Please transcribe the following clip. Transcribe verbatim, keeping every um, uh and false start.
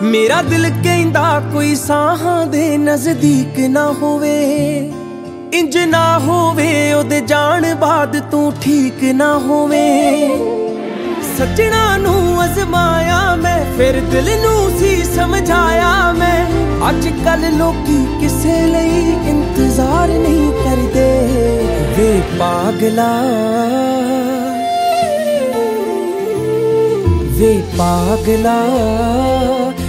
मेरा दिल कहंदा कोई साहां दे नजदीक ना होवे, इंज ना होवे ओदे जान बाद तू ठीक ना होवे। सजना नू अजमाया मैं फिर दिल नू सी समझाया मैं, अज कल लोकी किसे लई इंतजार नहीं करदे। वे पागला वे पागला